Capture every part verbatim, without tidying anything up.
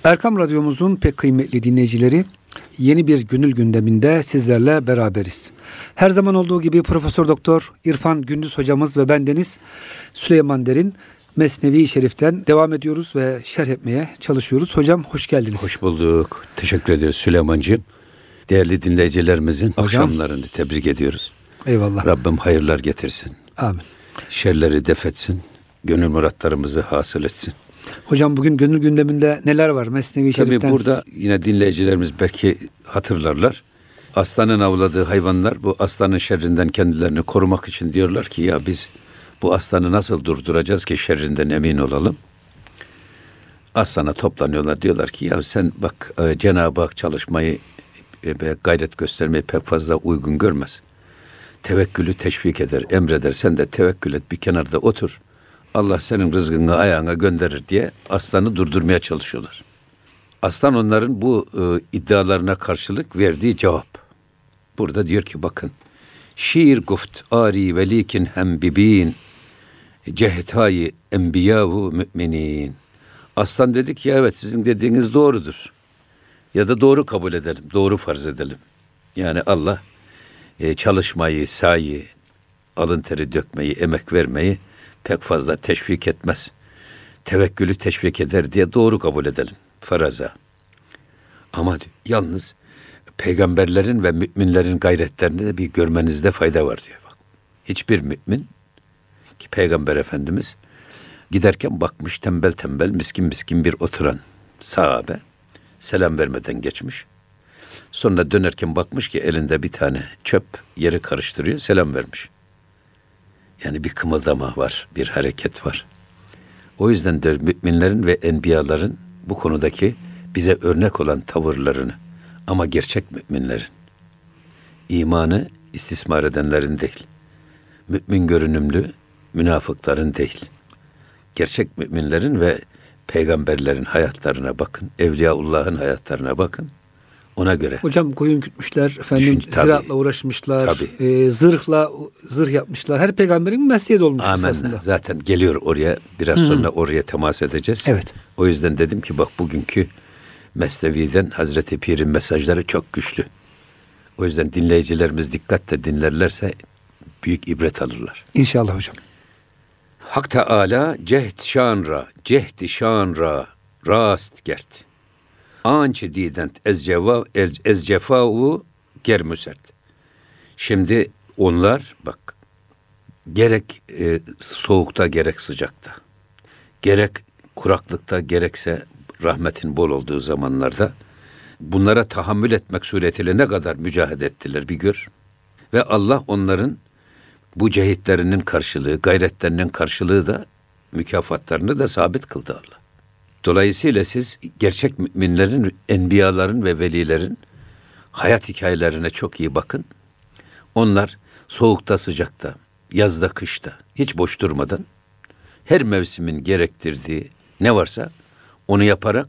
Erkam Radyomuzun pek kıymetli dinleyicileri, yeni bir gönül gündeminde sizlerle beraberiz. Her zaman olduğu gibi Profesör Doktor İrfan Gündüz hocamız ve bendeniz Süleyman Derin Mesnevi-i Şerif'ten devam ediyoruz ve şerh etmeye çalışıyoruz. Hocam hoş geldiniz. Hoş bulduk. Teşekkür ediyoruz Süleymancığım. Değerli dinleyicilerimizin hocam, akşamlarını tebrik ediyoruz. Eyvallah. Rabbim hayırlar getirsin. Amin. Şerleri def etsin. Gönül muratlarımızı hasıl etsin. Hocam bugün gönül gündeminde neler var Mesnevi-i Şerif'ten? Tabii burada yine dinleyicilerimiz belki hatırlarlar. Aslanın avladığı hayvanlar bu aslanın şerrinden kendilerini korumak için diyorlar ki ya biz bu aslanı nasıl durduracağız ki şerrinden emin olalım? Aslana toplanıyorlar, diyorlar ki ya sen bak Cenab-ı Hak çalışmayı ve gayret göstermeyi pek fazla uygun görmez. Tevekkülü teşvik eder, emreder. Sen de tevekkül et, bir kenarda otur. Allah senin rızkını ayağına gönderir diye aslanı durdurmaya çalışıyorlar. Aslan onların bu e, iddialarına karşılık verdiği cevap. Burada diyor ki bakın. Şiir guft ari velikin hem bibin cehetayı enbiyahu müminin. Aslan dedi ki ya evet sizin dediğiniz doğrudur. Ya da doğru kabul edelim, doğru farz edelim. Yani Allah e, çalışmayı, sayi, alın teri dökmeyi, emek vermeyi pek fazla teşvik etmez. Tevekkülü teşvik eder diye doğru kabul edelim. Faraza. Ama yalnız peygamberlerin ve müminlerin gayretlerini de bir görmenizde fayda var diyor. Bak. Hiçbir mümin ki Peygamber Efendimiz giderken bakmış tembel tembel miskin miskin bir oturan sahabe selam vermeden geçmiş. Sonra dönerken bakmış ki elinde bir tane çöp yeri karıştırıyor, selam vermiş. Yani bir kımıldama var, bir hareket var. O yüzden de müminlerin ve enbiyaların bu konudaki bize örnek olan tavırlarını ama gerçek müminlerin, imanı istismar edenlerin değil, mümin görünümlü münafıkların değil, gerçek müminlerin ve peygamberlerin hayatlarına bakın, Evliyaullah'ın hayatlarına bakın. Ona göre. Hocam koyun gütmüşler, efendim Düşün, tabii, ziraatla uğraşmışlar, tabii. E, zırhla zırh yapmışlar. Her peygamberin mesleği de olmuş Amenna. aslında. Zaten geliyor oraya. Biraz Hı. sonra oraya temas edeceğiz. Evet. O yüzden dedim ki bak bugünkü Mesnevi'den Hazreti Pir'in mesajları çok güçlü. O yüzden dinleyicilerimiz dikkatle dinlerlerse büyük ibret alırlar. İnşallah hocam. Hak Teâlâ cehd şanra, cehdi şanra rast gert. Ançı dident ez ceva ez cefavu germüsert. Şimdi onlar bak gerek e, soğukta gerek sıcakta, gerek kuraklıkta gerekse rahmetin bol olduğu zamanlarda bunlara tahammül etmek suretiyle ne kadar mücadele ettiler bir gör. Ve Allah onların bu cehitlerinin karşılığı, gayretlerinin karşılığı da mükafatlarını da sabit kıldı Allah. Dolayısıyla siz gerçek müminlerin, enbiyaların ve velilerin hayat hikayelerine çok iyi bakın. Onlar soğukta, sıcakta, yazda, kışta hiç boş durmadan her mevsimin gerektirdiği ne varsa onu yaparak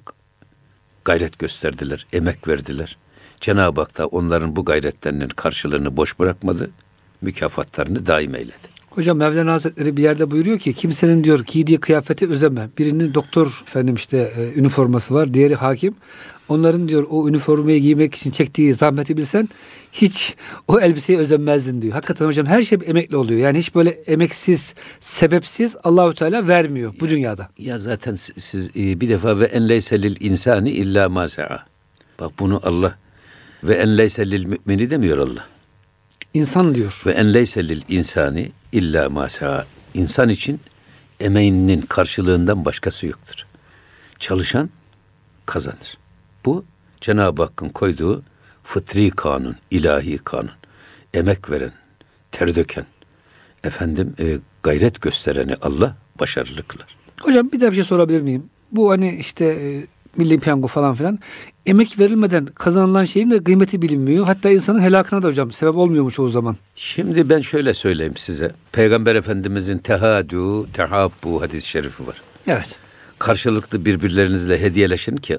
gayret gösterdiler, emek verdiler. Cenab-ı Hak da onların bu gayretlerinin karşılığını boş bırakmadı, mükafatlarını daim eyledi. Hocam Mevlana Hazretleri bir yerde buyuruyor ki kimsenin diyor giydiği kıyafeti özeme. Birinin doktor efendim işte e, üniforması var, diğeri hakim. Onların diyor o üniformayı giymek için çektiği zahmeti bilsen hiç o elbiseye özenmezdin diyor. Hakikaten hocam her şey emekli oluyor. Yani hiç böyle emeksiz, sebepsiz Allahu Teala vermiyor bu dünyada. Ya zaten siz e, bir defa ve en leyse lil insani illa ma sa'a. Bak bunu Allah ve en leyse lil mümini demiyor Allah. İnsan diyor. Ve en leyse lil insani illa ma sa'a. İnsan için emeğinin karşılığından başkası yoktur. Çalışan kazanır. Bu Cenab-ı Hakk'ın koyduğu fıtri kanun, ilahi kanun. Emek veren, ter döken, efendim e, gayret göstereni Allah başarılı kılar. Hocam bir daha bir şey sorabilir miyim? Bu hani işte e, milli piyango falan filan emek verilmeden kazanılan şeyin de kıymeti bilinmiyor. Hatta insanın helakına da hocam sebep olmuyor mu çoğu zaman? Şimdi ben şöyle söyleyeyim size. Peygamber Efendimizin tehadu, tehabbu hadis-i şerifi var. Evet. Karşılıklı birbirlerinizle hediyeleşin ki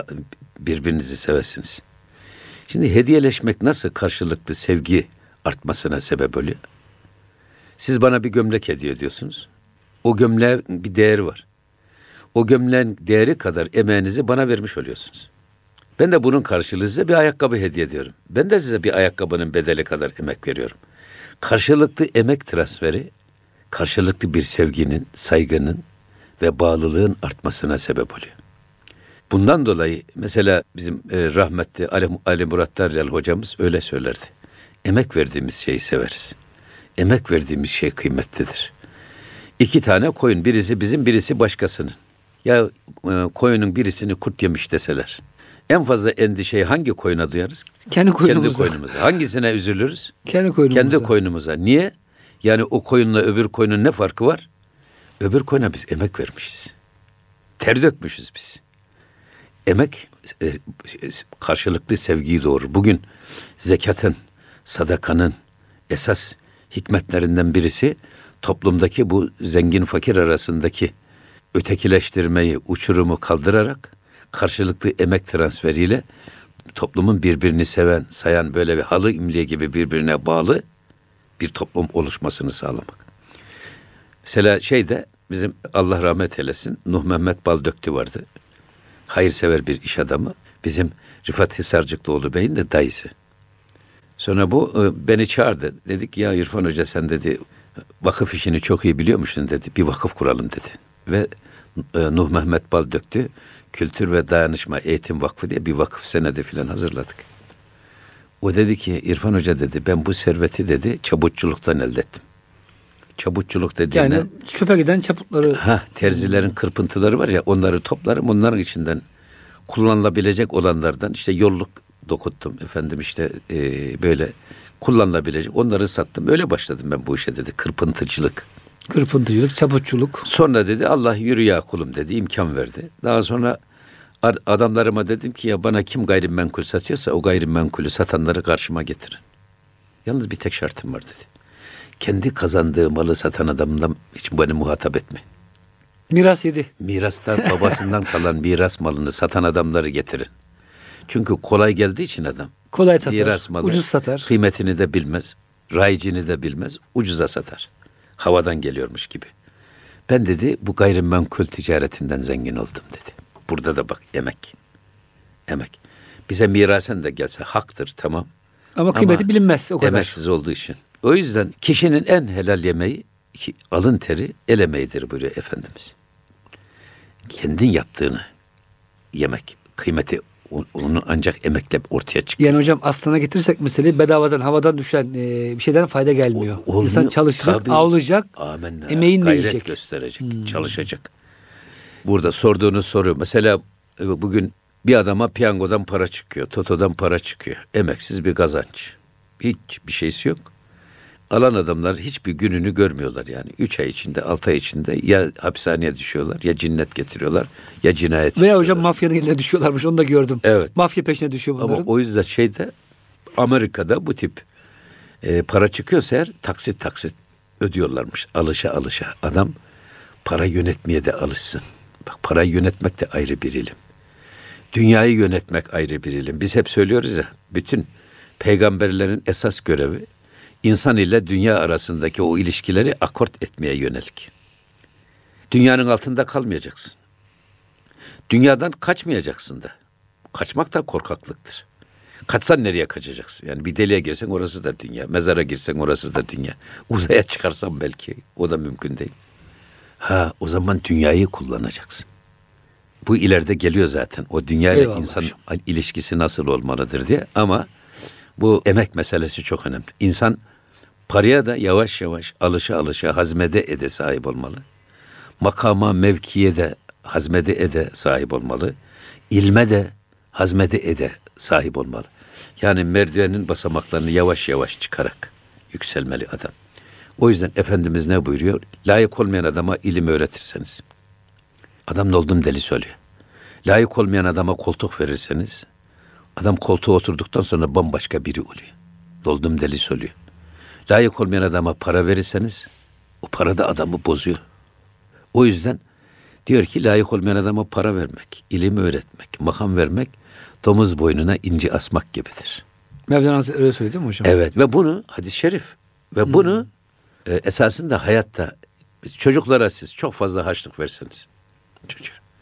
birbirinizi sevesiniz. Şimdi hediyeleşmek nasıl karşılıklı sevgi artmasına sebep oluyor? Siz bana bir gömlek hediye ediyorsunuz. O gömleğe bir değeri var. o gömleğin değeri kadar emeğinizi bana vermiş oluyorsunuz. Ben de bunun karşılığı size bir ayakkabı hediye ediyorum. Ben de size bir ayakkabının bedeli kadar emek veriyorum. Karşılıklı emek transferi, karşılıklı bir sevginin, saygının ve bağlılığın artmasına sebep oluyor. Bundan dolayı mesela bizim e, rahmetli Ali, Ali Murat Daryal hocamız öyle söylerdi. Emek verdiğimiz şeyi severiz. Emek verdiğimiz şey kıymetlidir. İki tane koyun, birisi bizim, birisi başkasının. Ya e, koyunun birisini kurt yemiş deseler, en fazla endişeyi hangi koyuna duyarız? Kendi koyunumuza. Kendi koyunumuza. Hangisine üzülürüz? Kendi koyunumuza. Kendi koyunumuza. Niye? Yani o koyunla öbür koyunun ne farkı var? Öbür koyuna biz emek vermişiz. Ter dökmüşüz biz. Emek e, karşılıklı sevgiyi doğurur. Bugün zekatın, sadakanın esas hikmetlerinden birisi toplumdaki bu zengin fakir arasındaki ötekileştirmeyi, uçurumu kaldırarak karşılıklı emek transferiyle toplumun birbirini seven, sayan böyle bir halı imliği gibi birbirine bağlı bir toplum oluşmasını sağlamak. Mesela şeyde bizim Allah rahmet eylesin Nuh Mehmet Baldöktü vardı. Hayırsever bir iş adamı. Bizim Rıfat Hisarcıklıoğlu Bey'in de dayısı. Sonra bu beni çağırdı. Dedik ya İrfan Hoca sen dedi vakıf işini çok iyi biliyormuşsun dedi. Bir vakıf kuralım dedi. Ve Nuh Mehmet Baldöktü Kültür ve Dayanışma Eğitim Vakfı diye bir vakıf senedi filan hazırladık. O dedi ki İrfan Hoca dedi ben bu serveti dedi çabutçuluktan elde ettim. Çabutçuluk dediğinde yani çöpe giden çaputları. Ha terzilerin kırpıntıları var ya onları toplarım onların içinden kullanılabilecek olanlardan işte yolluk dokuttum efendim işte e, böyle kullanılabilecek onları sattım. Öyle başladım ben bu işe dedi kırpıntıcılık. Kırpıntıcılık, çaputçuluk. Sonra dedi Allah yürü ya kulum dedi imkan verdi. Daha sonra adamlarıma dedim ki ya bana kim gayrimenkul satıyorsa o gayrimenkulü satanları karşıma getirin. Yalnız bir tek şartım var dedi. Kendi kazandığı malı satan adamdan hiç beni muhatap etme. Miras yedi. Mirastan babasından kalan miras malını satan adamları getirin. Çünkü kolay geldiği için adam. Kolay satar, miras malı, ucuz satar. Kıymetini de bilmez, rayicini de bilmez, ucuza satar. Havadan geliyormuş gibi. Ben dedi bu gayrimenkul ticaretinden zengin oldum dedi. Burada da bak emek. Emek. Bize mirasen de gelse haktır tamam. Ama kıymeti Ama bilinmez o kadar. Emeksiz olduğu için. O yüzden kişinin en helal yemeği alın teri el emeğidir buyuruyor Efendimiz. Kendin yaptığını yemek. Kıymeti onun ancak emekle ortaya çıkıyor. Yani hocam aslına getirirsek meseleyi bedavadan havadan düşen e, bir şeyden fayda gelmiyor. O, İnsan çalışacak, tabii, avlayacak, amenna, emeğini gayret yiyecek. gösterecek, hmm. çalışacak. Burada sorduğunuz soru mesela bugün bir adama piyangodan para çıkıyor, totodan para çıkıyor. Emeksiz bir kazanç. Hiç bir şeysi yok. Alan adamlar hiçbir gününü görmüyorlar yani. Üç ay içinde, altı ay içinde ya hapishaneye düşüyorlar, ya cinnet getiriyorlar, ya cinayet Veya hocam mafyanın eline düşüyorlarmış, onu da gördüm. Evet. Mafya peşine düşüyor bunların. Ama o yüzden şeyde, Amerika'da bu tip e, para çıkıyorsa eğer taksit taksit ödüyorlarmış. Alışa alışa. Adam para yönetmeye de alışsın. Bak parayı yönetmek de ayrı bir ilim. Dünyayı yönetmek ayrı bir ilim. Biz hep söylüyoruz ya, bütün peygamberlerin esas görevi, İnsan ile dünya arasındaki o ilişkileri akort etmeye yönelik. Dünyanın altında kalmayacaksın. Dünyadan kaçmayacaksın da. Kaçmak da korkaklıktır. Kaçsan nereye kaçacaksın? Yani bir deliğe girsen orası da dünya. Mezara girsen orası da dünya. Uzaya çıkarsan belki o da mümkün değil. Ha o zaman dünyayı kullanacaksın. Bu ileride geliyor zaten. O dünya ile insan ilişkisi nasıl olmalıdır diye. Ama bu emek meselesi çok önemli. İnsan paraya da yavaş yavaş alışa alışa hazmede ede sahip olmalı. Makama, mevkiye de hazmede ede sahip olmalı. İlme de hazmede ede sahip olmalı. Yani merdivenin basamaklarını yavaş yavaş çıkarak yükselmeli adam. O yüzden Efendimiz ne buyuruyor? Layık olmayan adama ilim öğretirseniz. Adam oldum deli söylüyor. Layık olmayan adama koltuk verirseniz, adam koltuğa oturduktan sonra bambaşka biri oluyor. Doldum deli söylüyor. Layık olmayan adama para verirseniz, o para da adamı bozuyor. O yüzden diyor ki layık olmayan adama para vermek, ilim öğretmek, makam vermek, domuz boynuna inci asmak gibidir. Mevlana öyle söyledi değil mi hocam? Evet ve bunu hadis-i şerif ve hmm. bunu e, esasında hayatta çocuklara siz çok fazla harçlık verseniz, çocuğa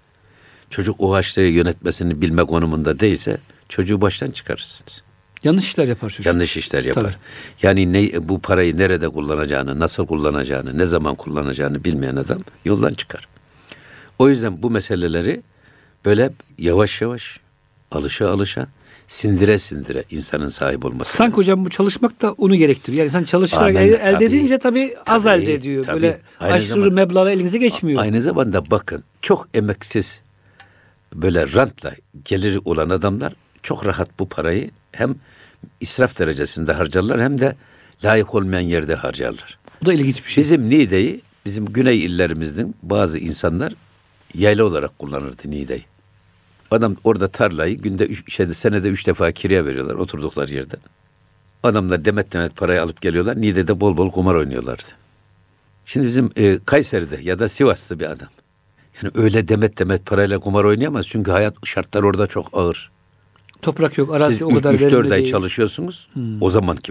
Çocuk o haçlığı yönetmesini bilme konumunda değilse çocuğu baştan çıkarırsınız. Yanlış işler yapar çocuk. Yanlış işler yapar. Tabii. Yani ne, bu parayı nerede kullanacağını, nasıl kullanacağını, ne zaman kullanacağını bilmeyen adam yoldan çıkar. O yüzden bu meseleleri böyle yavaş yavaş, alışa alışa, sindire sindire insanın sahip olması Sanki lazım. hocam bu çalışmak da onu gerektiriyor. Yani sen çalışarak Aynen, elde, elde tabii. edince tabii az Tabii, elde ediyor. tabii. Böyle Aynı aşırı zamanda- meblağla elinize geçmiyor. Aynı zamanda bakın, çok emeksiz, böyle rantla geliri olan adamlar çok rahat bu parayı hem israf derecesinde harcarlar hem de layık olmayan yerde harcarlar. Bu da ilginç bir şey. Bizim Niğde'yi, bizim güney illerimizin bazı insanlar yayla olarak kullanırdı Niğde'yi. Adam orada tarlayı günde üç, şeyde, senede üç defa kiraya veriyorlar oturdukları yerden. Adamlar demet demet parayı alıp geliyorlar. Niğde'de bol bol kumar oynuyorlardı. Şimdi bizim e, Kayseri'de ya da Sivas'ta bir adam. Yani öyle demet demet parayla kumar oynayamaz. Çünkü hayat şartları orada çok ağır. Toprak yok, arazi Siz o kadar üç dört verimli ay değil. çalışıyorsunuz. Hmm. O zamanki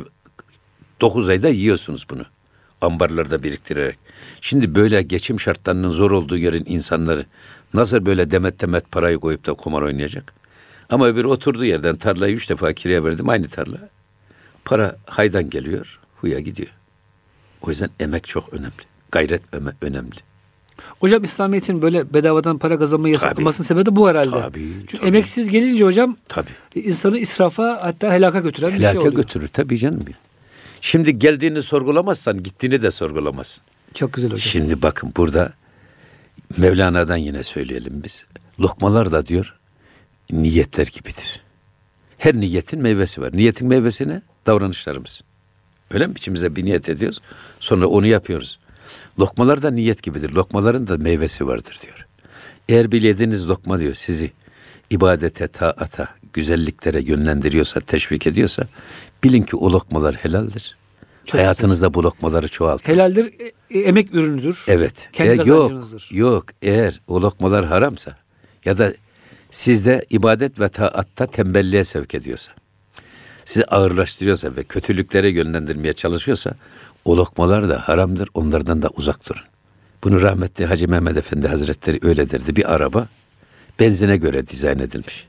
dokuz ayda yiyorsunuz bunu. Ambarlarda biriktirerek. Şimdi böyle geçim şartlarının zor olduğu yerin insanları nasıl böyle demet demet parayı koyup da kumar oynayacak? Ama öbür oturduğu yerden tarlayı üç defa kiraya verdim, aynı tarla. Para haydan geliyor, huya gidiyor. O yüzden emek çok önemli. Gayret önemli. Hocam İslamiyet'in böyle bedavadan para kazanmayı yasaklamasının sebebi de bu herhalde. Tabii, Çünkü tabii. emeksiz gelince hocam Tabii. insanı israfa hatta helaka götüren bir şey Helaka oluyor. götürür tabii canım. Şimdi geldiğini sorgulamazsan gittiğini de sorgulamazsın. Çok güzel hocam. Şimdi bakın burada Mevlana'dan yine söyleyelim biz. Lokmalar da diyor niyetler gibidir. Her niyetin meyvesi var. Niyetin meyvesi ne? Davranışlarımız. Öyle mi? İçimize bir niyet ediyoruz. Sonra onu yapıyoruz. Lokmalar da niyet gibidir. Lokmaların da meyvesi vardır diyor. Eğer bir yediğiniz lokma diyor sizi ibadete, taata, güzelliklere yönlendiriyorsa, teşvik ediyorsa bilin ki o lokmalar helaldir. Çok Hayatınızda güzel. Bu lokmaları çoğaltın. Helaldir, e, emek ürünüdür. Evet. Kendi E, yok, kazancınızdır. yok. Eğer o lokmalar haramsa ya da sizde ibadet ve taatta tembelliğe sevk ediyorsa, sizi ağırlaştırıyorsa ve kötülüklere yönlendirmeye çalışıyorsa o lokmalar da haramdır. Onlardan da uzak durun. Bunu rahmetli Hacı Mehmet Efendi Hazretleri öyle derdi. Bir araba benzine göre dizayn edilmiş.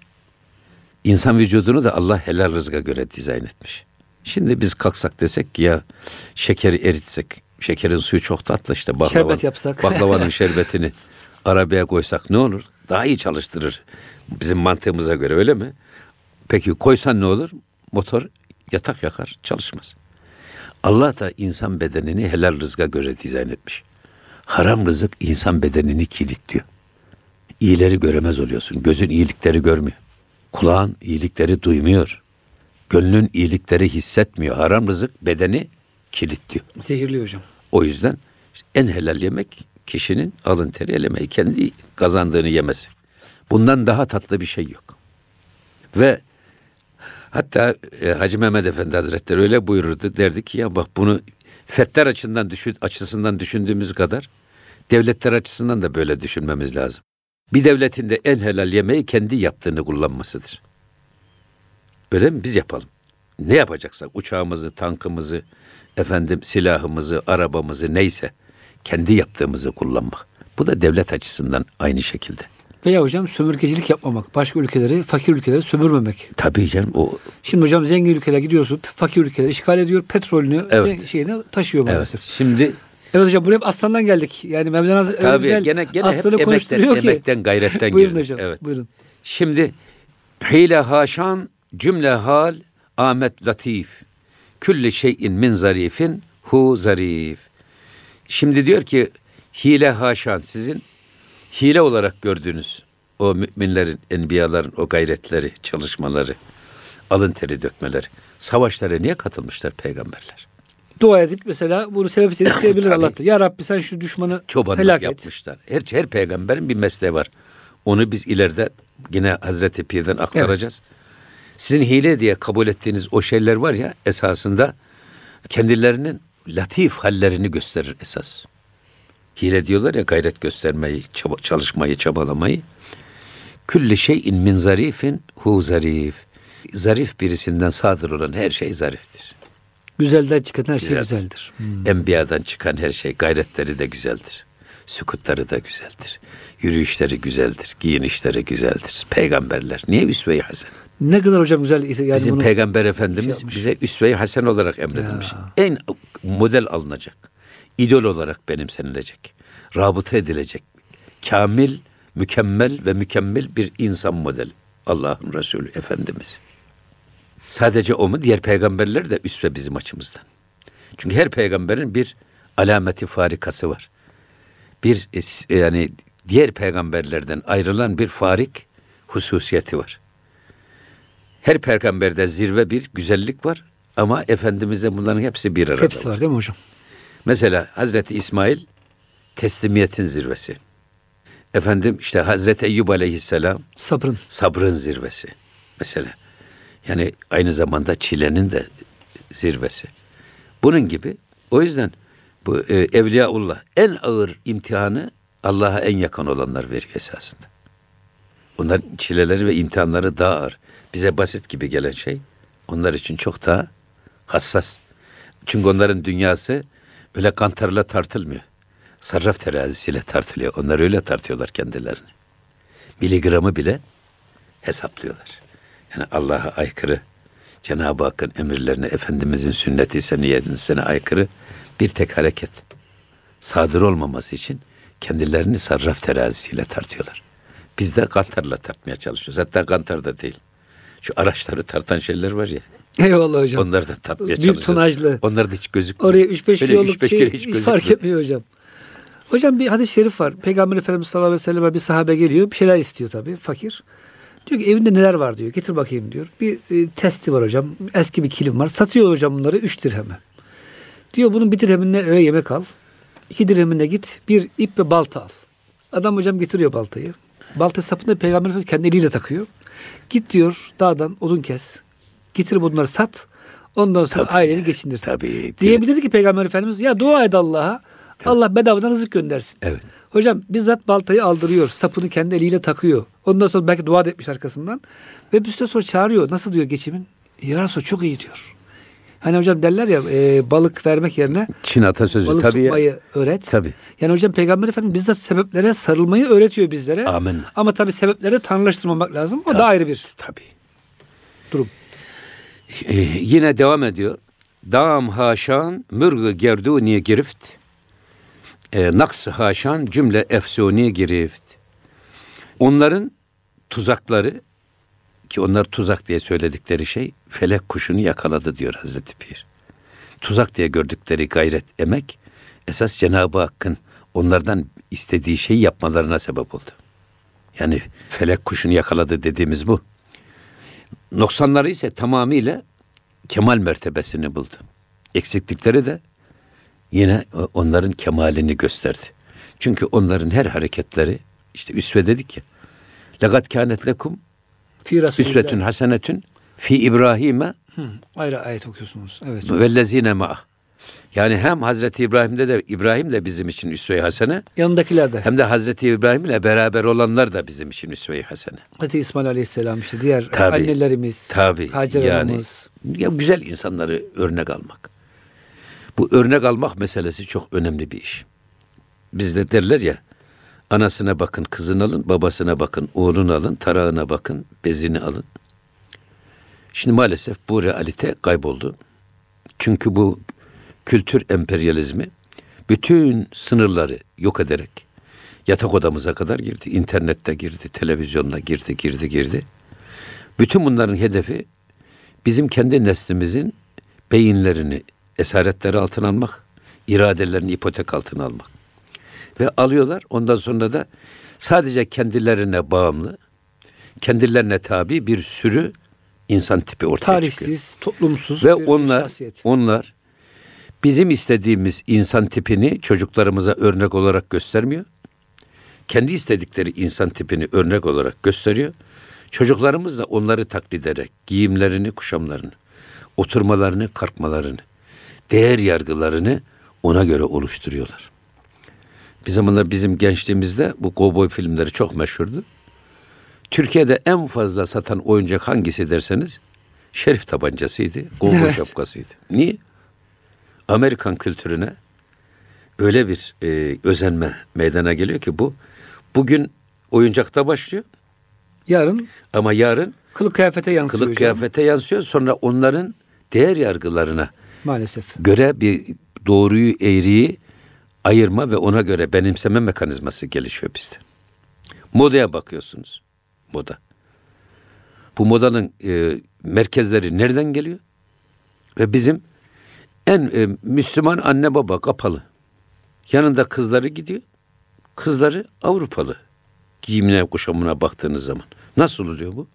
İnsan vücudunu da Allah helal rızka göre dizayn etmiş. Şimdi biz kalksak desek ki ya şekeri eritsek, şekerin suyu çok tatlı işte baklava, Şerbet yapsak. baklavanın şerbetini arabaya koysak ne olur? Daha iyi çalıştırır bizim mantığımıza göre, öyle mi? Peki koysan ne olur? Motor yatak yakar, çalışmaz. Allah da insan bedenini helal rızka göre dizayn etmiş. Haram rızık insan bedenini kilitliyor. İyileri göremez oluyorsun. Gözün iyilikleri görmüyor. Kulağın iyilikleri duymuyor. Gönlün iyilikleri hissetmiyor. Haram rızık bedeni kilitliyor. Zehirli hocam. O yüzden en helal yemek kişinin alın teri elemeyi, kendi kazandığını yemesi. Bundan daha tatlı bir şey yok. Ve hatta e, Hacı Mehmet Efendi Hazretleri öyle buyururdu, derdi ki ya bak bunu fertler açısından, düşün, açısından düşündüğümüz kadar devletler açısından da böyle düşünmemiz lazım. Bir devletin de en helal yemeği kendi yaptığını kullanmasıdır. Öyle mi? Biz yapalım. Ne yapacaksak uçağımızı, tankımızı, efendim silahımızı, arabamızı neyse kendi yaptığımızı kullanmak. Bu da devlet açısından aynı şekilde. Veya hocam sömürgecilik yapmamak. Başka ülkeleri, fakir ülkeleri sömürmemek. Tabii canım o. Şimdi hocam zengin ülkelere gidiyorsun, fakir ülkeleri işgal ediyor, petrolünü, Evet. şeyini taşıyor maalesef. Evet. Şimdi Evet hocam, buraya hep aslandan geldik. Yani Mevlana öyle tabii güzel gene gene hep aslanı emekten, konuşturuyor ki. emekten gayretten Buyurun girdik. hocam, Evet. buyurun. Şimdi hile haşan cümle hal Ahmet Latif. Külli şeyin min zarifin hu zarif. Şimdi diyor ki hile haşan, sizin hile olarak gördüğünüz o müminlerin, enbiyaların o gayretleri, çalışmaları, alın teri dökmeleri. Savaşlara niye katılmışlar peygamberler? Dua edip mesela bunu sebep isteyip isteyebilir Tabii. Allah'ta. Ya Rabbi sen şu düşmanı Çobanlık helak et. yapmışlar. Her, her peygamberin bir mesleği var. Onu biz ileride yine Hazreti Pir'den aktaracağız. Sizin hile diye kabul ettiğiniz o şeyler var ya, esasında kendilerinin latif hallerini gösterir esas. Hile diyorlar ya, gayret göstermeyi, çaba, çalışmayı, çabalamayı. Külli şeyin min zarifin hu zarif. Zarif birisinden sadır olan her şey zariftir. Güzelden çıkan her şey Güzeldir. güzeldir. Hmm. Enbiyadan çıkan her şey, gayretleri de güzeldir. Sükutları da güzeldir. Yürüyüşleri güzeldir. Giyinişleri güzeldir. Peygamberler. Niye üsve-i hasen? Ne kadar hocam güzel. Yani Bizim bunu Peygamber Efendimiz şey bize üsve-i hasen olarak emredilmiş. Ya. En model alınacak. İdol olarak benimsenilecek. Rabıta edilecek. Kamil, mükemmel ve mükemmel bir insan modeli. Allah'ın Resulü Efendimiz. Sadece o mu? Diğer peygamberler de üsve bizim açımızdan. Çünkü her peygamberin bir alameti farikası var. Bir yani diğer peygamberlerden ayrılan bir farik hususiyeti var. Her peygamberde zirve bir güzellik var ama Efendimiz'de bunların hepsi bir arada hepsi var. var değil mi hocam? Mesela Hazreti İsmail teslimiyetin zirvesi. Efendim işte Hazreti Eyyub Aleyhisselam Sabrın. sabrın zirvesi. Mesela yani aynı zamanda çilenin de zirvesi. Bunun gibi o yüzden bu e, Evliyaullah en ağır imtihanı Allah'a en yakın olanlar veriyor esasında. Onların çileleri ve imtihanları daha ağır. Bize basit gibi gelen şey onlar için çok daha hassas. Çünkü onların dünyası öyle kantarla tartılmıyor. Sarraf terazisiyle tartılıyor. Onlar öyle tartıyorlar kendilerini. Miligramı bile hesaplıyorlar. Yani Allah'a aykırı, Cenab-ı Hakk'ın emirlerine, Efendimizin sünneti seniyetine aykırı bir tek hareket sadır olmaması için kendilerini sarraf terazisiyle tartıyorlar. Biz de kantarla tartmaya çalışıyoruz. Hatta kantar da değil. Şu araçları tartan şeyler var ya. Eyvallah hocam. Onları da tartmaya Büyük çalışıyoruz. tonajlı. Onlar da hiç gözükmüyor. Oraya üç beş Böyle kiloluk üç beş şey kilo hiç, hiç fark gözükmüyor. etmiyor hocam. Hocam bir hadis-i şerif var. Peygamber Efendimiz sallallahu aleyhi ve selleme bir sahabe geliyor. Bir şeyler istiyor tabii. Fakir. Diyor ki evinde neler var diyor. Getir bakayım diyor. Bir e, testi var hocam. Eski bir kilim var. Satıyor hocam bunları üç dirheme. Diyor bunun bir dirheminle öğle yemek al. iki dirheminle git. Bir ip ve balta al. Adam hocam getiriyor baltayı. Balta sapını Peygamber Efendimiz kendi eliyle takıyor. Git diyor dağdan odun kes. Getir bunları sat. Ondan sonra Tabii, aileni geçindir. Tabii. Diyebilirdi ki Peygamber Efendimiz ya dua et Allah'a. Allah bedavadan rızık göndersin. Evet. Hocam bizzat baltayı aldırıyor. Sapını kendi eliyle takıyor. Ondan sonra belki dua da etmiş arkasından. Ve bir süre sonra çağırıyor. Nasıl diyor geçimin? Ya Resulallah çok iyi diyor. Hani hocam derler ya e, balık vermek yerine Çin atasözü balık tabii tutmayı ya. öğret. Tabii. Yani hocam Peygamber Efendimiz bizzat sebeplere sarılmayı öğretiyor bizlere. Amin. Ama tabii sebepleri tanrılaştırmamak lazım. O Tabii, da ayrı bir tabii. durum. Ee, yine devam ediyor. Dam haşan mürgü gerduni girift. E, naks haşan cümle efsuni girift. Onların tuzakları ki onlar tuzak diye söyledikleri şey felek kuşunu yakaladı diyor Hazreti Pir. Tuzak diye gördükleri gayret, emek esas Cenab-ı Hakk'ın onlardan istediği şeyi yapmalarına sebep oldu. Yani felek kuşunu yakaladı dediğimiz bu. Noksanları ise tamamıyla kemal mertebesini buldu. Eksiklikleri de yine onların kemalini gösterdi. Çünkü onların her hareketleri işte üsve dedik ya. Legat kânet lekum Fi Resulillah. üsvetün hasenetün fi İbrahim'e Hı, ayrı ayet okuyorsunuz. Evet. vellezine ma'ah. Yani hem Hazreti İbrahim'de de İbrahim de bizim için üsve-i hasene. Yanındakiler de. Hem de Hazreti İbrahim ile beraber olanlar da bizim için üsve-i hasene. Hazreti İsmail Aleyhisselam işte diğer Tabii, annelerimiz, tabii, Hacer yani, anamız. Ya güzel insanları örnek almak. Bu örnek almak meselesi çok önemli bir iş. Bizde derler ya, anasına bakın kızını alın, babasına bakın oğlunu alın, tarağına bakın bezini alın. Şimdi maalesef bu realite kayboldu. Çünkü bu kültür emperyalizmi bütün sınırları yok ederek yatak odamıza kadar girdi. İnternette girdi, televizyonda girdi, girdi, girdi. Bütün bunların hedefi bizim kendi neslimizin beyinlerini esaretleri altına almak, iradelerini ipotek altına almak. Ve alıyorlar. Ondan sonra da sadece kendilerine bağımlı, kendilerine tabi bir sürü insan tipi ortaya Tarihsiz, çıkıyor. toplumsuz Ve bir onlar, şahsiyet. onlar bizim istediğimiz insan tipini çocuklarımıza örnek olarak göstermiyor. Kendi istedikleri insan tipini örnek olarak gösteriyor. Çocuklarımız da onları taklit ederek giyimlerini, kuşamlarını, oturmalarını, kalkmalarını, değer yargılarını ona göre oluşturuyorlar. Bir zamanlar bizim gençliğimizde bu kovboy filmleri çok meşhurdu. Türkiye'de en fazla satan oyuncak hangisi derseniz şerif tabancasıydı, kovboy Evet. şapkasıydı. Niye? Amerikan kültürüne öyle bir e, özenme meydana geliyor ki bu bugün oyuncakta başlıyor. Yarın Ama yarın kılık kıyafete yansıyor kılık hocam. kıyafete yansıyor. Sonra onların değer yargılarına Maalesef. göre bir doğruyu eğriyi ayırma ve ona göre benimseme mekanizması gelişiyor bizde. Modaya bakıyorsunuz. Moda. Bu modanın e, merkezleri nereden geliyor? Ve bizim en e, Müslüman anne baba kapalı. Yanında kızları gidiyor. Kızları Avrupalı. Giyimine, kuşamına baktığınız zaman. Nasıl oluyor bu?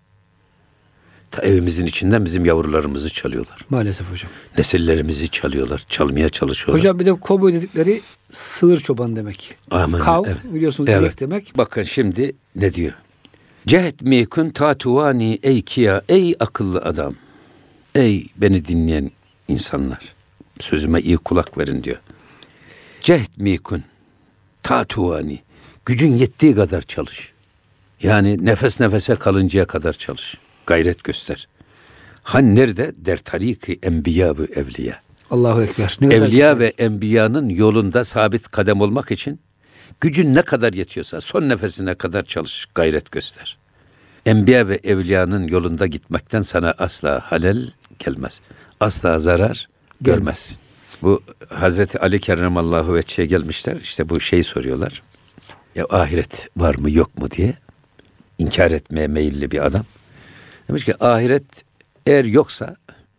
Ta evimizin içinden bizim yavrularımızı çalıyorlar. Maalesef hocam. Nesillerimizi çalıyorlar. Çalmaya çalışıyorlar. Hocam bir de kovboy dedikleri sığır çoban demek. Aman, Kav evet. biliyorsunuz Evet. inek demek. Bakın şimdi ne diyor? Cehet mikun tatuvani ey kiya, ey akıllı adam. Ey beni dinleyen insanlar. Sözüme iyi kulak verin diyor. Cehet mikun tatuvani. Gücün yettiği kadar çalış. Yani nefes nefese kalıncaya kadar çalış. Gayret göster. Han nerede? Der tariki enbiya ve evliya. Allahu Ekber. Ne kadar Evliya güzel. ve enbiyanın yolunda sabit kadem olmak için gücün ne kadar yetiyorsa son nefesine kadar çalış, gayret göster. Enbiya ve evliyanın yolunda gitmekten sana asla halel gelmez. Asla zarar görmezsin. Bu Hazreti Ali Kerremallahu Vecce'ye gelmişler. İşte bu şeyi soruyorlar. Ya ahiret var mı yok mu diye inkar etmeye meyilli bir adam. Demiş ki ahiret eğer yoksa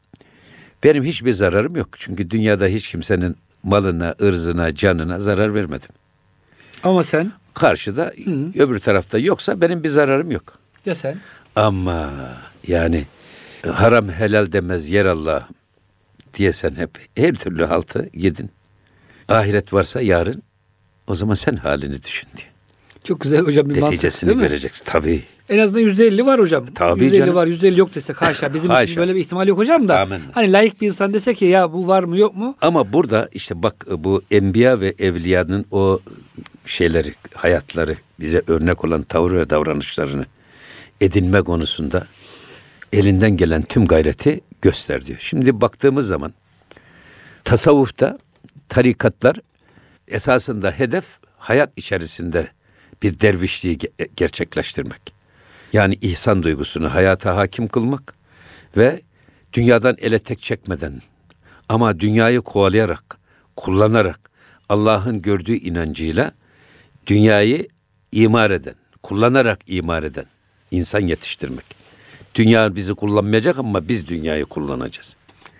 benim hiçbir zararım yok. Çünkü dünyada hiç kimsenin malına, ırzına, canına zarar vermedim. Ama sen Karşıda Hı. öbür tarafta yoksa benim bir zararım yok. ya sen? Ama yani haram helal demez yer Allah diye sen hep her türlü haltı yedin. Ahiret varsa yarın o zaman sen halini düşün diye. Çok güzel hocam bir mantık Neticesini değil mi? göreceksin. Tabii. En azından yüzde elli var hocam. Tabii yüzde elli canım. var, yüzde elli yok desek haşa. Bizim Haşa. için böyle bir ihtimal yok hocam da. Amin. Hani layık bir insan dese ki ya bu var mı yok mu? Ama burada işte bak bu enbiya ve evliyanın o şeyleri, hayatları, bize örnek olan tavır ve davranışlarını edinme konusunda elinden gelen tüm gayreti göster diyor. Şimdi baktığımız zaman tasavvufta tarikatlar esasında hedef hayat içerisinde bir dervişliği ge- gerçekleştirmek. Yani ihsan duygusunu hayata hakim kılmak ve dünyadan ele tek çekmeden ama dünyayı kovalayarak, kullanarak Allah'ın gördüğü inancıyla dünyayı imar eden, kullanarak imar eden insan yetiştirmek. Dünya bizi kullanmayacak ama biz dünyayı kullanacağız.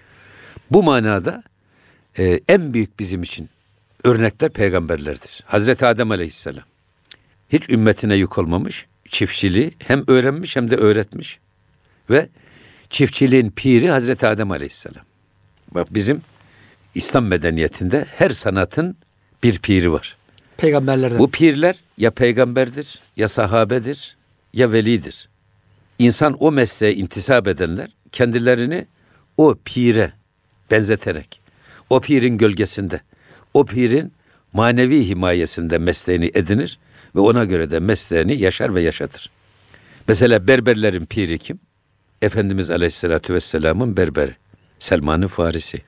Bu manada e, en büyük bizim için örnekler peygamberlerdir. Hazreti Adem Aleyhisselam hiç ümmetine yük olmamış, çiftçiliği hem öğrenmiş hem de öğretmiş ve çiftçiliğin piri Hazreti Adem Aleyhisselam. Bak bizim İslam medeniyetinde her sanatın bir piri var. Peygamberlerden. Bu pirler ya peygamberdir, ya sahabedir, ya velidir. İnsan o mesleğe intisap edenler kendilerini o pire benzeterek, o pirin gölgesinde, o pirin manevi himayesinde mesleğini edinir ve ona göre de mesleğini yaşar ve yaşatır. Mesela berberlerin piri kim? Efendimiz Aleyhisselatü Vesselam'ın berberi, Selman-ı Farisi.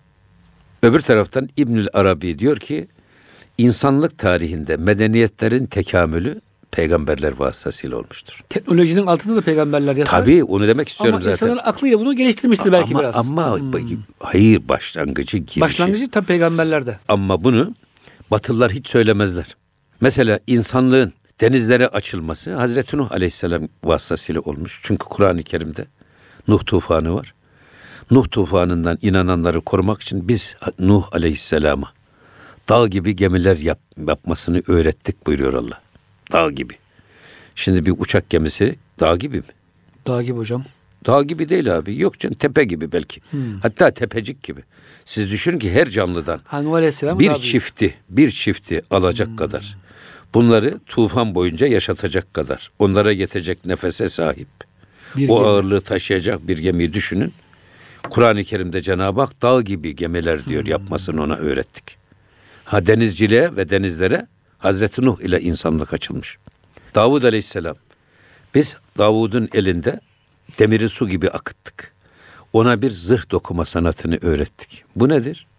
Öbür taraftan İbnül Arabi diyor ki, insanlık tarihinde medeniyetlerin tekamülü peygamberler vasıtasıyla olmuştur. Teknolojinin altında da peygamberler yatar. Tabii onu demek istiyorum ama zaten. Ama insanın aklıyla bunu geliştirmiştir belki ama, biraz. Ama Hmm. hayır başlangıcı girişi. Başlangıcı tabii peygamberlerde. Ama bunu Batılılar hiç söylemezler. Mesela insanlığın denizlere açılması Hazreti Nuh Aleyhisselam vasıtasıyla olmuş. Çünkü Kur'an-ı Kerim'de Nuh tufanı var. Nuh tufanından inananları korumak için biz Nuh Aleyhisselam'a dağ gibi gemiler yap, yapmasını öğrettik buyuruyor Allah. Dağ gibi. Şimdi bir uçak gemisi dağ gibi mi? Dağ gibi hocam. Dağ gibi değil abi. Yok canım tepe gibi belki. Hmm. Hatta tepecik gibi. Siz düşünün ki her canlıdan Nuh Aleyhisselam bir çifti, bir çifti alacak hmm. kadar. Bunları tufan boyunca yaşatacak kadar. Onlara yetecek nefese sahip. Bir o gemi. Ağırlığı taşıyacak bir gemiyi düşünün. Kur'an-ı Kerim'de Cenab-ı Hak dağ gibi gemiler diyor hmm. yapmasını ona öğrettik. Ha denizciliğe ve denizlere Hazreti Nuh ile insanlık açılmış. Davud Aleyhisselam. Biz Davud'un elinde demiri su gibi akıttık. Ona bir zırh dokuma sanatını öğrettik. Bu nedir?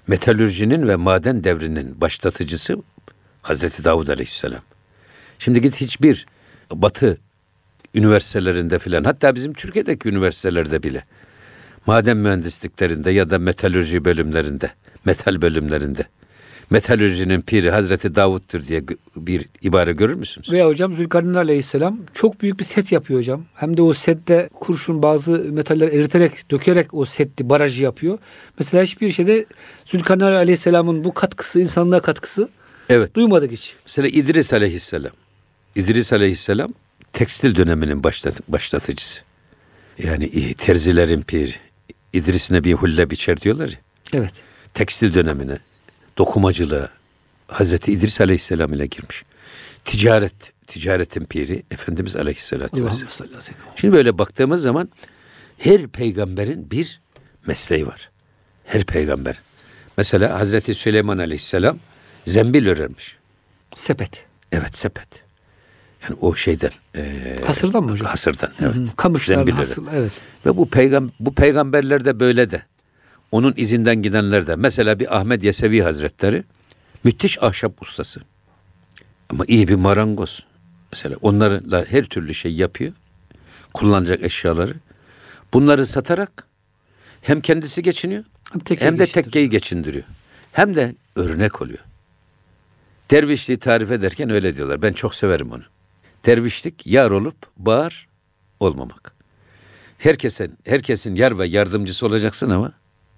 metalürjinin ve maden devrinin başlatıcısı Hazreti Davud Aleyhisselam. Şimdi git hiçbir Batı üniversitelerinde filan, hatta bizim Türkiye'deki üniversitelerde bile, maden mühendisliklerinde ya da metalürji bölümlerinde, metal bölümlerinde metalürjinin piri Hazreti Davud'dur diye bir ibare görür müsünüz? Veya hocam Zülkarneyn Aleyhisselam çok büyük bir set yapıyor hocam. Hem de o sette kurşun bazı metaller eriterek, dökerek o setti, barajı yapıyor. Mesela hiçbir şeyde Zülkarneyn Aleyhisselam'ın bu katkısı, insanlığa katkısı evet. duymadık hiç. Mesela İdris Aleyhisselam. İdris Aleyhisselam tekstil döneminin başlat- başlatıcısı. Yani terzilerin piri. İdris Nebi hulle biçer diyorlar ya. Evet. Tekstil dönemine, dokumacılığa Hazreti İdris Aleyhisselam ile girmiş. Ticaret, ticaretin piri Efendimiz Aleyhisselatü Vesselam. Şimdi böyle baktığımız zaman her peygamberin bir mesleği var. Her peygamber. Mesela Hazreti Süleyman Aleyhisselam zembil örermiş. Sepet. Evet, sepet. Yani o şeyden. E, hasırdan mı hocam? Hasırdan. Evet. Kamışlar, hasır, evet. Ve bu peygam bu peygamberler de böyle de. Onun izinden gidenler de. Mesela bir Ahmet Yesevi Hazretleri müthiş ahşap ustası. Ama iyi bir marangoz. Mesela onlarla her türlü şey yapıyor. Kullanacak eşyaları. Bunları satarak hem kendisi geçiniyor hem, hem de tekkeyi geçindiriyor. Hem de örnek oluyor. Dervişliği tarif ederken öyle diyorlar. Ben çok severim onu. Dervişlik yar olup bağır olmamak. Herkesin, herkesin yar ve yardımcısı olacaksın ama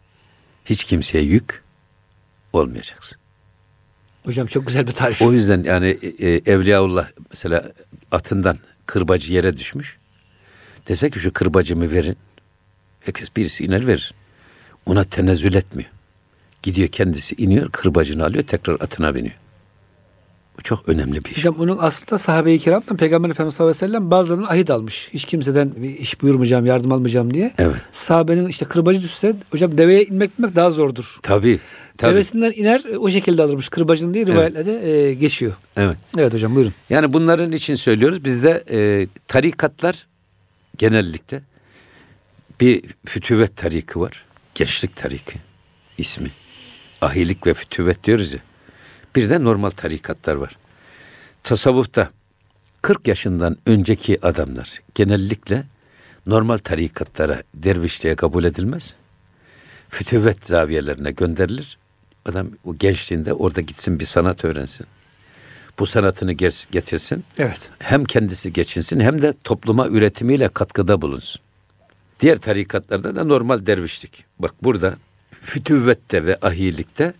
hiç kimseye yük olmayacaksın. Hocam çok güzel bir tarif. O yüzden yani e, Evliyaullah mesela atından kırbacı yere düşmüş. Dese ki şu kırbacımı verin. Herkes birisi iner verir. Ona tenezzül etmiyor. Gidiyor kendisi iniyor, kırbacını alıyor, tekrar atına biniyor. Bu çok önemli bir iş. Hocam bunun aslında sahabe-i kiramdan Peygamber Efendimiz sallallahu aleyhi ve sellem bazılarını ahit almış. Hiç kimseden bir iş buyurmayacağım, yardım almayacağım diye. Evet. Sahabenin işte kırbacı düşse hocam deveye inmek inmek daha zordur. Tabii. tabii. Devesinden iner o şekilde alırmış kırbacını diye rivayetlerde evet. e, geçiyor. Evet. Evet hocam buyurun. Yani bunların için söylüyoruz. Bizde e, tarikatlar genellikle bir fütüvet tariki var. Gençlik tariki ismi. Ahilik ve fütüvet diyoruz ya. Bir de normal tarikatlar var. Tasavvufta kırk yaşından önceki adamlar genellikle normal tarikatlara, dervişliğe kabul edilmez. Fütüvet zaviyelerine gönderilir. Adam o gençliğinde orada gitsin bir sanat öğrensin. Bu sanatını getirsin. Evet. Hem kendisi geçinsin hem de topluma üretimiyle katkıda bulunsun. Diğer tarikatlarda da normal dervişlik. Bak burada fütüvvette ve ahilikte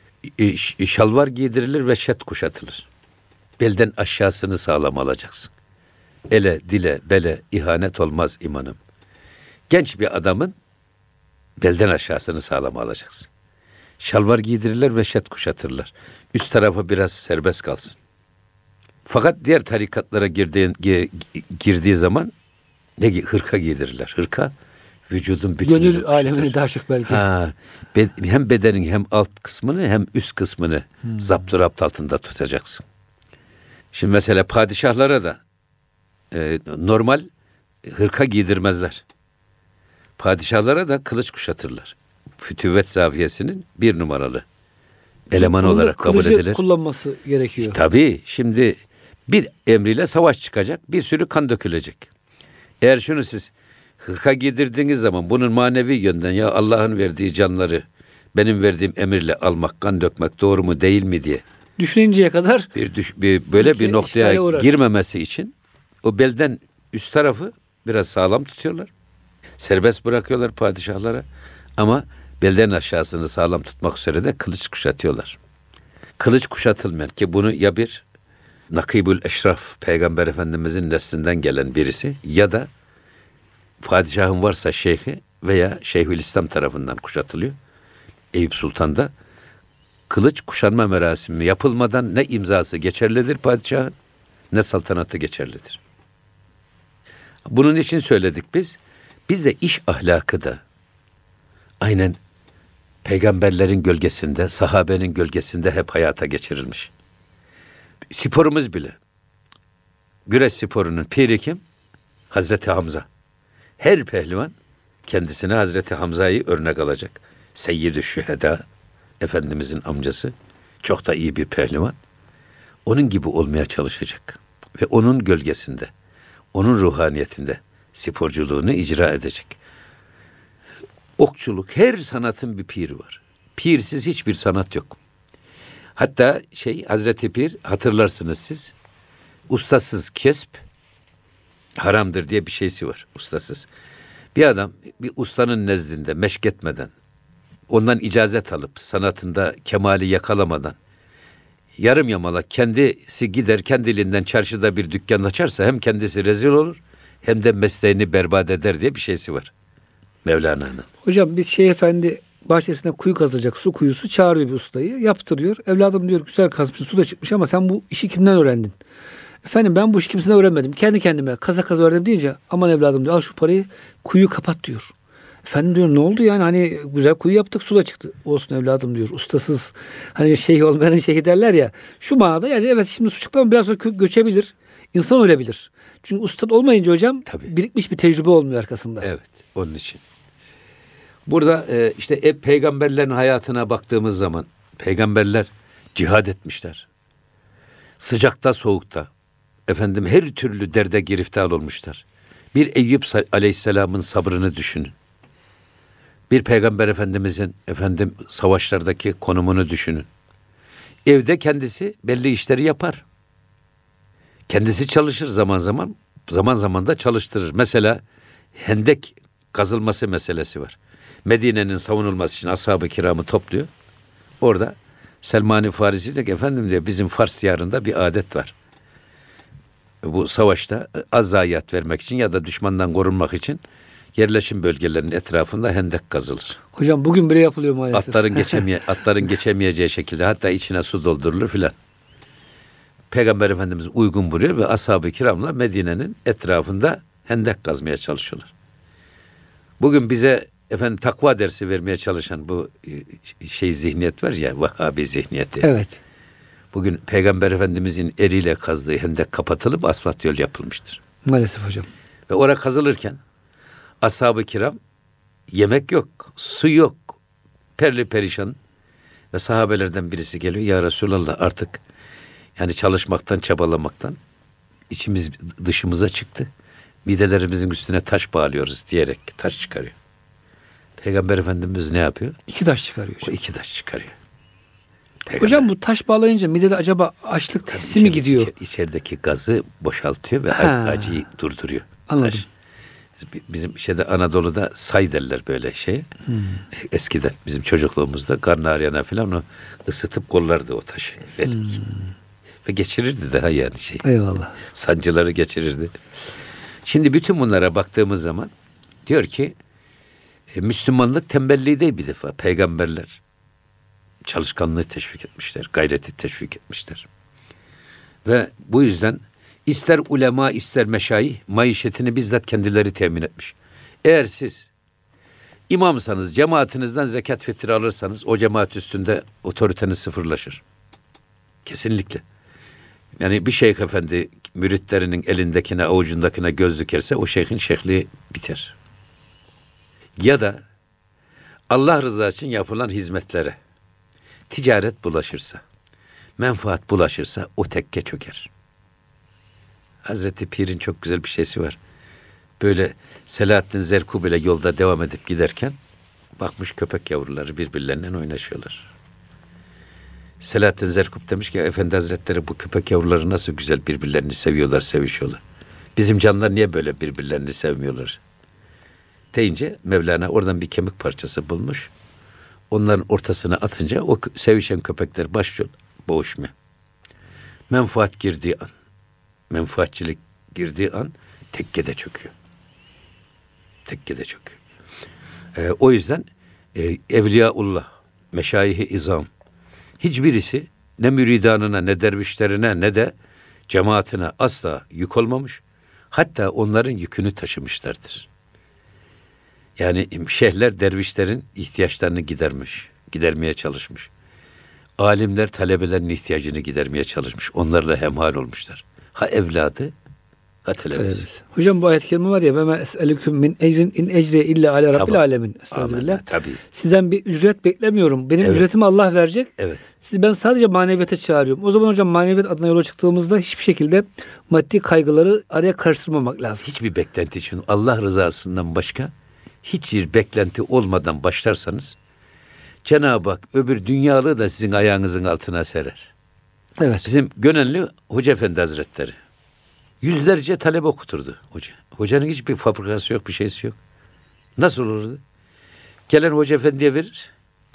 şalvar giydirilir ve şet kuşatılır. Belden aşağısını sağlam alacaksın. Ele, dile, bele ihanet olmaz imanım. Genç bir adamın belden aşağısını sağlam alacaksın. Şalvar giydirirler ve şet kuşatırlar. Üst tarafı biraz serbest kalsın. Fakat diğer tarikatlara girdiği, girdiği zaman ne hırka giydirirler. Hırka vücudun bütününü gönül alemini daha şık belki. Ha, be, hem bedenin hem alt kısmını hem üst kısmını hmm. zaptı rapt altında tutacaksın. Şimdi mesela padişahlara da e, normal hırka giydirmezler. Padişahlara da kılıç kuşatırlar. Fütüvet zaviyesinin bir numaralı eleman Bunu olarak kabul edilir. Kullanması gerekiyor. Tabii şimdi bir emriyle savaş çıkacak, bir sürü kan dökülecek. Eğer şunu siz hırka giydirdiğiniz zaman bunun manevi yönden ya Allah'ın verdiği canları benim verdiğim emirle almak, kan dökmek doğru mu değil mi diye düşününceye kadar bir, düş, bir böyle bir noktaya girmemesi için o belden üst tarafı biraz sağlam tutuyorlar. Serbest bırakıyorlar padişahlara ama belden aşağısını sağlam tutmak üzere de kılıç kuşatıyorlar. Kılıç kuşatılmayan ki bunu ya bir Nakibül Eşraf Peygamber Efendimizin neslinden gelen birisi ya da padişahın varsa şeyhi veya Şeyhülislam tarafından kuşatılıyor. Eyüp Sultan'da kılıç kuşanma merasimi yapılmadan ne imzası geçerlidir padişahın ne saltanatı geçerlidir. Bunun için söyledik biz. Biz de iş ahlakı da aynen peygamberlerin gölgesinde, sahabenin gölgesinde hep hayata geçirilmiş. Sporumuz bile. Güreş sporunun piri kim? Hazreti Hamza. Her pehlivan kendisine Hazreti Hamza'yı örnek alacak. Seyyid-i Şühedâ Efendimizin amcası. Çok da iyi bir pehlivan. Onun gibi olmaya çalışacak. Ve onun gölgesinde, onun ruhaniyetinde sporculuğunu icra edecek. Okçuluk, her sanatın bir piri var. Pirsiz hiçbir sanat yok. Hatta şey Hazreti Pir, hatırlarsınız siz, ustasız kesp haramdır diye bir şeysi var, ustasız. Bir adam bir ustanın nezdinde meşk etmeden, ondan icazet alıp sanatında kemali yakalamadan yarım yamalak kendisi gider kendiliğinden çarşıda bir dükkan açarsa hem kendisi rezil olur hem de mesleğini berbat eder diye bir şeysi var Mevlana'nın. Hocam biz Şeyh Efendi bahçesine kuyu kazacak, su kuyusu, çağırıyor bir ustayı, yaptırıyor. Evladım diyor, güzel kazmışsın, su da çıkmış ama sen bu işi kimden öğrendin? Efendim ben bu işi kimseden öğrenmedim. Kendi kendime kaza kaza öğrendim deyince, aman evladım diyor, al şu parayı, kuyu kapat diyor. Efendim diyor, ne oldu yani, hani güzel kuyu yaptık, su da çıktı. Olsun evladım diyor, ustasız hani şeyh olmayan şeyh derler ya. Şu manada yani, evet şimdi su çıktı ama biraz sonra gö- göçebilir. İnsan ölebilir. Çünkü ustad olmayınca hocam, tabii, birikmiş bir tecrübe olmuyor arkasında. Evet, onun için. Burada e, işte e, peygamberlerin hayatına baktığımız zaman peygamberler cihad etmişler. Sıcakta soğukta efendim her türlü derde giriftar olmuşlar. Bir Eyüp Aleyhisselam'ın sabrını düşünün. Bir peygamber efendimizin efendim savaşlardaki konumunu düşünün. Evde kendisi belli işleri yapar. Kendisi çalışır zaman zaman, zaman zaman da çalıştırır. Mesela hendek kazılması meselesi var. Medine'nin savunulması için ashab-ı kiramı topluyor. Orada Selman-ı Farisi diyor ki, efendim diyor, bizim Fars diyarında bir adet var. Bu savaşta az zayiat vermek için ya da düşmandan korunmak için yerleşim bölgelerinin etrafında hendek kazılır. Hocam bugün bile yapılıyor maalesef. Atların geçemeye atların geçemeyeceği şekilde, hatta içine su doldurulur filan. Peygamber Efendimiz uygun buluyor ve ashab-ı kiramla Medine'nin etrafında hendek kazmaya çalışıyorlar. Bugün bize efendim takva dersi vermeye çalışan bu şey zihniyet var ya, Vahhabi zihniyeti. Evet. Bugün Peygamber Efendimizin eliyle kazdığı hendek kapatılıp asfalt yol yapılmıştır. Maalesef hocam. Ve oraya kazılırken ashab-ı kiram yemek yok, su yok, perli perişan ve sahabelerden birisi geliyor, ya Resulallah artık yani çalışmaktan, çabalamaktan içimiz dışımıza çıktı. Midelerimizin üstüne taş bağlıyoruz diyerek taş çıkarıyor. Peygamber Efendimiz ne yapıyor? İki taş çıkarıyor. O iki taş çıkarıyor. Peygamber. Hocam bu taş bağlayınca midede acaba açlık Tabii hissi içeri, mi gidiyor? Içer, içerideki gazı boşaltıyor ve Ha. acıyı durduruyor. Anladım. Taş. Bizim şeyde Anadolu'da say derler böyle şey. Hmm. Eskiden bizim çocukluğumuzda karnı ağrıyana falan o ısıtıp kollardı o taşı. Hmm. Ve geçirirdi daha yani şey. Eyvallah. Sancıları geçirirdi. Şimdi bütün bunlara baktığımız zaman diyor ki e, Müslümanlık tembelliği değil bir defa. Peygamberler çalışkanlığı teşvik etmişler, gayreti teşvik etmişler. Ve bu yüzden ister ulema ister meşayih maişetini bizzat kendileri temin etmiş. Eğer siz imamsanız, cemaatinizden zekat fitri alırsanız o cemaat üstünde otoriteniz sıfırlaşır. Kesinlikle. Yani bir şeyh efendi müritlerinin elindekine, avucundakine göz dikerse o şeyhin şeyhliği biter. Ya da Allah rızası için yapılan hizmetlere ticaret bulaşırsa, menfaat bulaşırsa o tekke çöker. Hazreti Pir'in çok güzel bir şeysi var. Böyle Selahaddin Zerkub ile yolda devam edip giderken bakmış köpek yavruları birbirlerinden oynaşıyorlar. Selahaddin Zerkub demiş ki, Efendi Hazretleri, bu köpek yavruları nasıl güzel birbirlerini seviyorlar, sevişiyorlar. Bizim canlar niye böyle birbirlerini sevmiyorlar? Deyince Mevlana oradan bir kemik parçası bulmuş. Onların ortasına atınca o sevişen köpekler başlıyor boğuşmaya. Menfaat girdiği an, menfaatçilik girdiği an tekkede çöküyor. Tekkede çöküyor. Ee, o yüzden e, Evliyaullah, meşayih-i izam, hiçbirisi ne müridanına, ne dervişlerine, ne de cemaatine asla yük olmamış. Hatta onların yükünü taşımışlardır. Yani şeyhler dervişlerin ihtiyaçlarını gidermiş, gidermeye çalışmış. Alimler talebelerin ihtiyacını gidermeye çalışmış. Onlarla hemhal olmuşlar. Ha evladı, Atelemez. Hocam bu ayet-i kerime var ya ve ma es'elüküm min ecrin in ecriye illa ala rabbil Tamam. alemin. Estağfirullah. Tabii. Sizden bir ücret beklemiyorum. Benim Evet. ücretimi Allah verecek. Evet. Siz ben sadece maneviyata çağırıyorum. O zaman hocam maneviyat adına yola çıktığımızda hiçbir şekilde maddi kaygıları araya karıştırmamak lazım. Hiçbir beklenti için Allah rızasından başka hiçbir beklenti olmadan başlarsanız Cenab-ı Hak öbür dünyalığı da sizin ayağınızın altına serer. Evet. Bizim Gönenli Hoca Efendi Hazretleri yüzlerce talebe okuturdu hoca. Hocanın hiçbir fabrikası yok, bir şeysi yok. Nasıl olurdu? Gelen Hoca Efendi'ye verir.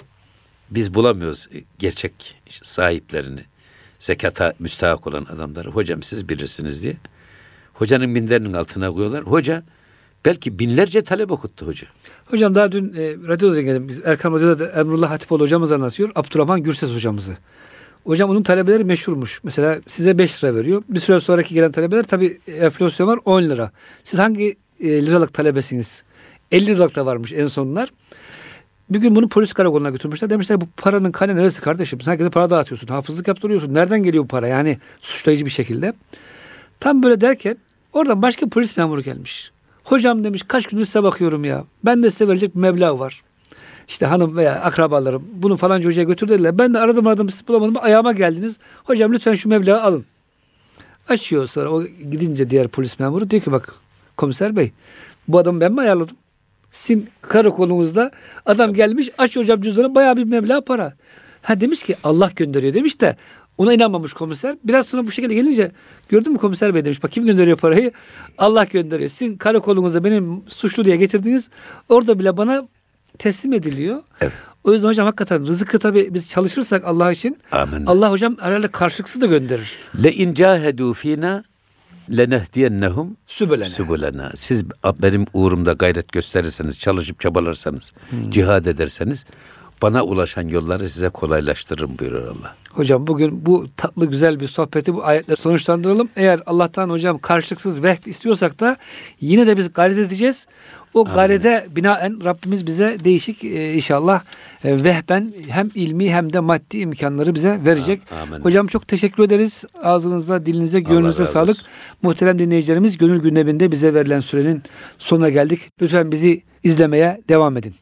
Biz bulamıyoruz gerçek sahiplerini. Zekata müstahak olan adamları. Hocam siz bilirsiniz diye. Hocanın minderinin altına koyuyorlar. Hoca belki binlerce talep okuttu hoca. Hocam daha dün e, radyoda dinledim. Biz Erkam Radyo'da da Emrullah Hatipoğlu hocamız anlatıyor. Abdurrahman Gürses hocamızı. Hocam onun talebeleri meşhurmuş. Mesela size beş lira veriyor. Bir süre sonraki gelen talebeler tabii enflasyon var on lira. Siz hangi e, liralık talebesiniz? elli liralık da varmış en sonlar. Bir gün bunu polis karakoluna götürmüşler. Demişler bu paranın kaynağı neresi kardeşim? Sen herkese para dağıtıyorsun. Hafızlık yaptırıyorsun. Nereden geliyor bu para? Yani suçlayıcı bir şekilde. Tam böyle derken oradan başka polis memuru gelmiş. Hocam demiş kaç gündür size bakıyorum ya. Ben de size verecek bir meblağ var. İşte hanım veya akrabalarım bunu falanca hocaya götür dediler. Ben de aradım aradım siz bulamadım. Ayağıma geldiniz. Hocam lütfen şu meblağı alın. Açıyor sonra o gidince diğer polis memuru diyor ki bak komiser bey bu adamı ben mi ayarladım? Sizin karakolunuzda adam gelmiş aç hocam cüzdanı bayağı bir meblağ para. Ha demiş ki Allah gönderiyor demiş de ona inanmamış komiser. Biraz sonra bu şekilde gelince gördün mü komiser bey demiş bak kim gönderiyor parayı? Allah gönderiyor. Sizin karakolunuzda benim suçlu diye getirdiniz. Orada bile bana teslim ediliyor. Evet. O yüzden hocam hakikaten rızkı tabii biz çalışırsak Allah için Amin. Allah hocam herhalde karşılıksız da gönderir. Le in cahedu fina lenehdiyennehum Sübülene. subulena. Siz benim uğrumda gayret gösterirseniz, çalışıp çabalarsanız, hmm. cihad ederseniz bana ulaşan yolları size kolaylaştırırım buyuruyor Allah. Hocam bugün bu tatlı güzel bir sohbeti bu ayetle sonuçlandıralım. Eğer Allah'tan hocam karşılıksız vehb istiyorsak da yine de biz gayret edeceğiz. O gayrete binaen Rabbimiz bize değişik e, inşallah e, vehben hem ilmi hem de maddi imkanları bize verecek. Amin. Hocam çok teşekkür ederiz. Ağzınıza, dilinize, gönlünüze sağlık. Olsun. Muhterem dinleyicilerimiz Gönül Gündeminde bize verilen sürenin sonuna geldik. Lütfen bizi izlemeye devam edin.